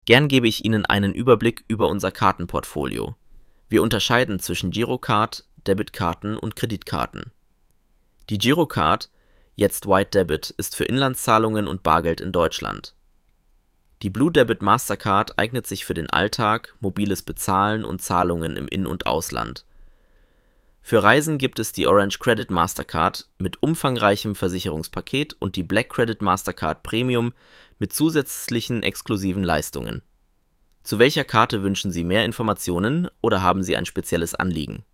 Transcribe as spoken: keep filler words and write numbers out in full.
Gern gebe ich Ihnen einen Überblick über unser Kartenportfolio. Wir unterscheiden zwischen Girocard, Debitkarten und Kreditkarten. Die Girocard, jetzt White Debit, ist für Inlandszahlungen und Bargeld in Deutschland. Die Blue Debit Mastercard eignet sich für den Alltag, mobiles Bezahlen und Zahlungen im In- und Ausland. Für Reisen gibt es die Orange Credit Mastercard mit umfangreichem Versicherungspaket und die Black Credit Mastercard Premium mit zusätzlichen exklusiven Leistungen. Zu welcher Karte wünschen Sie mehr Informationen oder haben Sie ein spezielles Anliegen?